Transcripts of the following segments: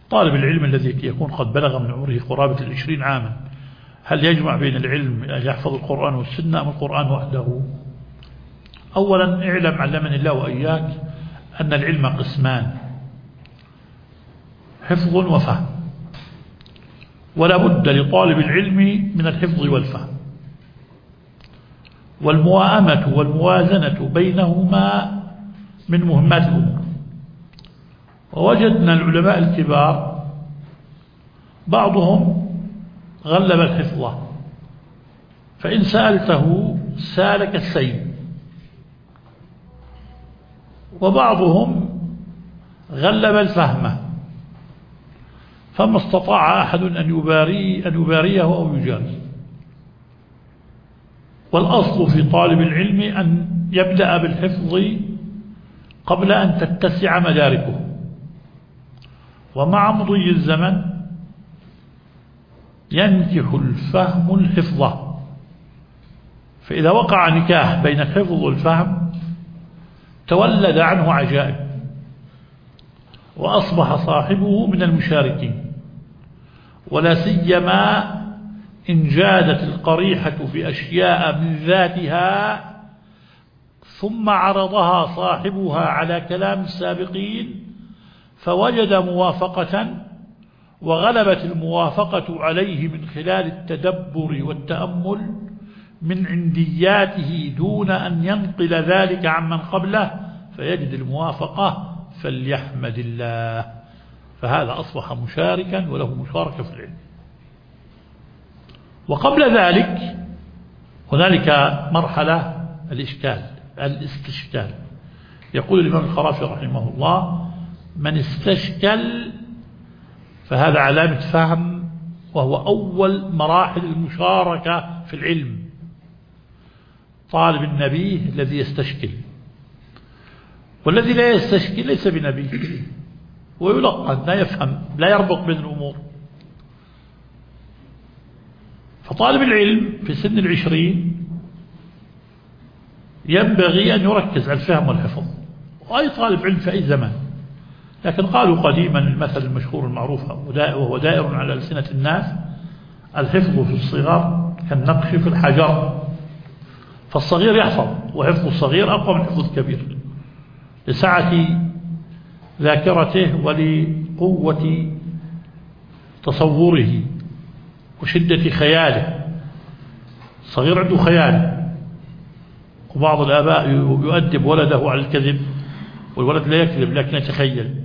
طالب العلم الذي يكون قد بلغ من عمره قرابة 20 عاما، هل يجمع بين العلم أن يحفظ القرآن والسنة أم القرآن وحده؟ أولا اعلم علمني الله وإياك أن العلم قسمان: حفظ وفهم، ولا بد لطالب العلم من الحفظ والفهم، والمواءمة والموازنة بينهما من مهمات الأمور. ووجدنا العلماء الكبار بعضهم غلب الحفظ، فإن سألته سالك السيل، وبعضهم غلب الفهم، فما استطاع أحد أن يباريه أو يجاريه. والأصل في طالب العلم أن يبدأ بالحفظ قبل أن تتسع مداركه، ومع مضي الزمن ينكح الفهم الحفظ، فإذا وقع نكاح بين الحفظ والفهم تولد عنه عجائب، وأصبح صاحبه من المشاركين، ولا سيما إن جادت القريحة بأشياء من ذاتها ثم عرضها صاحبها على كلام السابقين فوجد موافقة، وغلبت الموافقة عليه من خلال التدبر والتأمل من عندياته دون أن ينقل ذلك عمن قبله فيجد الموافقة فليحمد الله، فهذا أصبح مشاركا وله مشاركة في العلم. وقبل ذلك هنالك مرحلة الاستشكال. يقول الإمام الخرافي رحمه الله: من استشكل فهذا علامة فهم، وهو أول مراحل المشاركة في العلم. طالب النبي الذي يستشكل، والذي لا يستشكل ليس بنبي، ويلقن لا يفهم، لا يربط بين الأمور. فطالب العلم في سن 20 ينبغي أن يركز على الفهم والحفظ، وأي طالب علم في أي زمان. لكن قالوا قديما المثل المشهور المعروف وهو دائر على ألسنة الناس: الحفظ في الصغر كالنقش في الحجر. فالصغير يحفظ، وحفظ الصغير أقوى من حفظ الكبير لسعة ذاكرته ولقوة تصوره وشدة خياله. الصغير عنده خيال، وبعض الآباء يؤدب ولده على الكذب، والولد لا يكذب لكن يتخيل،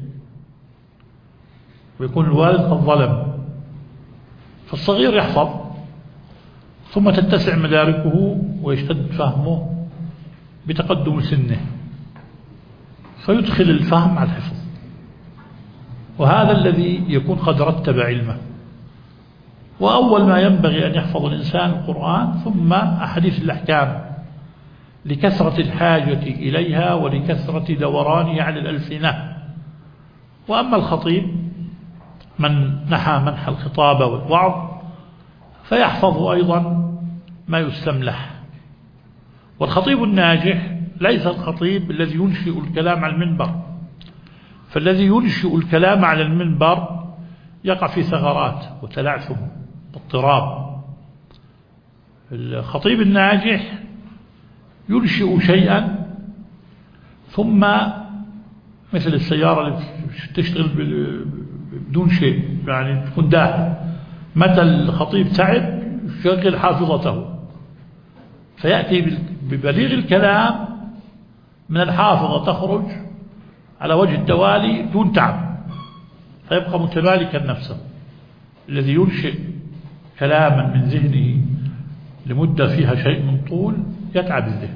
ويكون الوالد قد ظلم. فالصغير يحفظ ثم تتسع مداركه ويشتد فهمه بتقدم سنه، فيدخل الفهم على الحفظ، وهذا الذي يكون قد رتب علمه. وأول ما ينبغي أن يحفظ الإنسان القرآن ثم أحاديث الأحكام لكثرة الحاجة إليها ولكثرة دورانها على الألسنة. وأما الخطيب من نحى منح الخطاب والوعظ فيحفظ أيضا ما يستملح. والخطيب الناجح ليس الخطيب الذي ينشئ الكلام على المنبر، فالذي ينشئ الكلام على المنبر يقع في ثغرات وتلعثم واضطراب. الخطيب الناجح ينشئ شيئا ثم مثل السيارة اللي تشتغل بدون شيء، يعني تكون داهية. متى الخطيب تعب يشغل حافظته فيأتي ببليغ الكلام من الحافظة تخرج على وجه التوالي دون تعب، فيبقى متمالكا نفسه. الذي ينشئ كلاما من ذهنه لمدة فيها شيء من طول يتعب الذهن.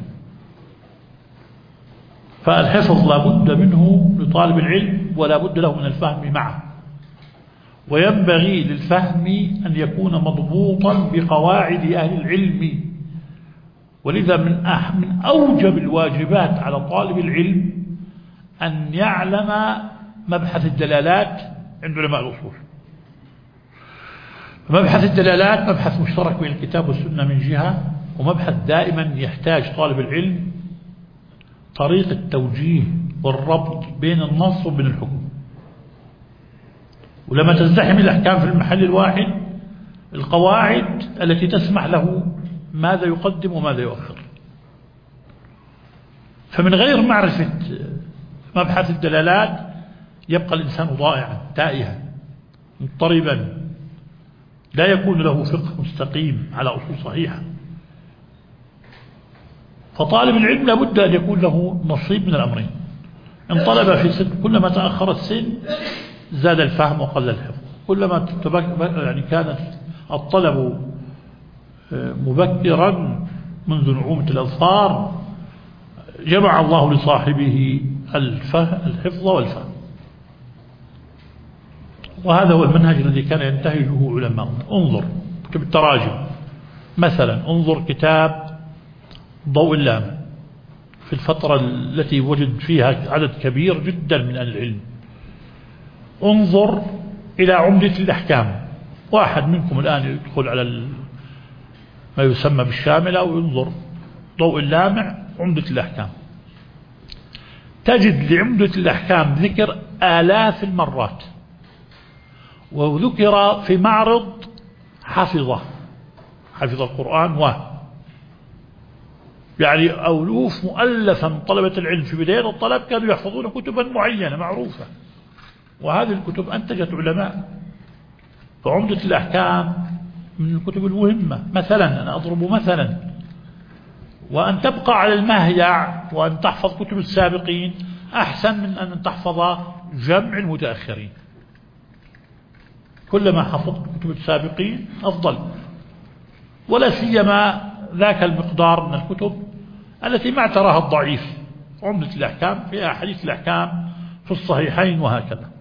فالحفظ لا بد منه لطالب العلم، ولا بد له من الفهم معه. وينبغي للفهم أن يكون مضبوطا بقواعد أهل العلم. ولذا من أوجب الواجبات على طالب العلم أن يعلم مبحث الدلالات عند علماء الأصول. مبحث الدلالات مبحث مشترك بين الكتاب والسنة من جهة، ومبحث دائما يحتاج طالب العلم طريقة توجيه والربط بين النص وبين الحكم. ولما تزدحم الأحكام في المحل الواحد القواعد التي تسمح له ماذا يقدم وماذا يؤخر. فمن غير معرفة مبحث الدلالات يبقى الإنسان ضائعا تائها مضطربا، لا يكون له فقه مستقيم على أصول صحيحة. فطالب العلم لابد أن يكون له نصيب من الأمرين. إن طلب في سن، كلما تأخر السن زاد الفهم وقل الحفظ، كلما يعني كان الطلب مبكرا منذ نعومة الأظفار جمع الله لصاحبه الحفظ والفهم. وهذا هو المنهج الذي كان ينتهجه علماؤنا. انظر كتب التراجم مثلا، انظر كتاب ضوء اللامع في الفترة التي وجد فيها عدد كبير جدا من أهل العلم. انظر إلى عمدة الأحكام، واحد منكم الآن يدخل على ما يسمى بالشاملة وينظر ضوء اللامع عمدة الأحكام، تجد لعمدة الأحكام ذكر آلاف المرات، وذكر في معرض حفظ القرآن يعني ألوف مؤلفة من طلبة العلم في بداية الطلب كانوا يحفظون كتبا معينة معروفة، وهذه الكتب أنتجت علماء. فعمدة الأحكام من الكتب المهمة. مثلا أنا أضرب مثلا، وأن تبقى على المهيع وأن تحفظ كتب السابقين أحسن من أن تحفظ جمع المتأخرين. كلما حفظت كتب السابقين أفضل، ولا سيما ذاك المقدار من الكتب التي ما تراها الضعيف. عمدة الأحكام فيها حديث الأحكام في الصحيحين وهكذا.